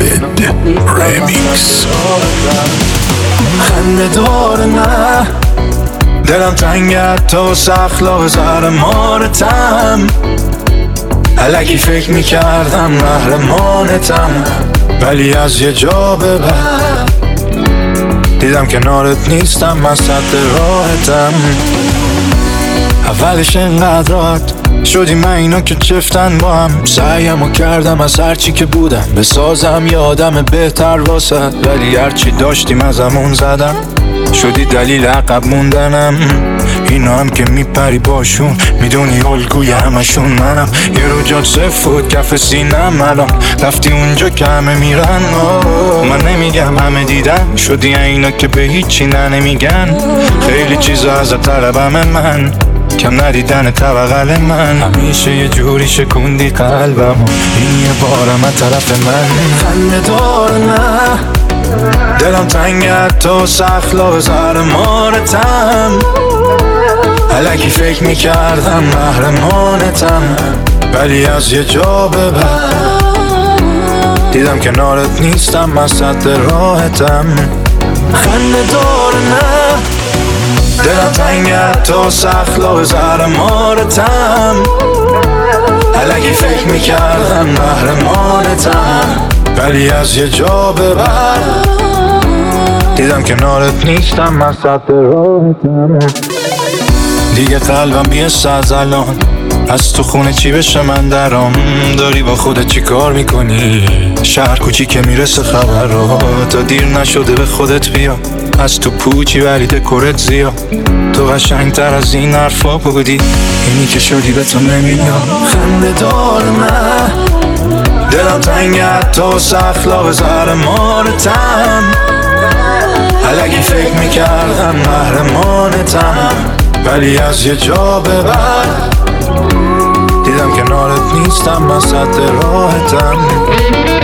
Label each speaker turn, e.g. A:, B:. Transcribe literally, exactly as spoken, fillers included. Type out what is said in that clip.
A: Khaled Remix.
B: خنده دار نه دلم تنگت تو سخلا زر مارتم، الکی فکر میکردم محرمانتم، ولی از یه جا به بعد دیدم کنارت نیستم، من صد راحتم. اولش اینقدر راحت شدی من اینا که چفتن با هم، سعیمو کردم از هرچی که بودم بسازم یه آدم بهتر واسه، ولی هرچی داشتیم ازمون زدم، شدی دلیل عقب موندنم. اینا هم که میپری باشون میدونی الگوی همشون منم، یه رو جات صفت کف سینم، الان رفتی اونجا که همه میرن. من نمیگم همه دیدن، شدی اینا که به هیچی نه نمیگن، خیلی چیزا از طلبم من، کم ندیدن طبقل من، همیشه یه جوری شکوندی قلبم، این یه بارم از طرف من. خنده دار نه دلم تنگت تو سخلا زر مارتم، الکی فکر میکردم محرمانتم، ولی از یه جا به بعد دیدم کنارت نیستم، من صد راحتم. خنده دار نه دلم تنگت تو سخلا زر مارتم، الکی فکر میکردم محرمانتم، ولی از یه جا به بعد دیدم کنارت نیستم، من صد راحتم. دیگه قلبم بیست از الان از تو خونه چی بشه من درام، داری با خودت چی کار میکنی؟ شهر کوچی که میرسه خبر رو، تا دیر نشده به خودت بیا، از تو پوچی ولی دکورت زیا، تو قشنگ تر از این حرفا بودی، اینی که شدی به تو نمیاد. خنده دار نه دلم تنگت تو سخلا زر مارتم، الکی فکر میکردم محرمانتم، ولی از یه جا به بعد دیدم کنارت نیستم، من صد راحتم.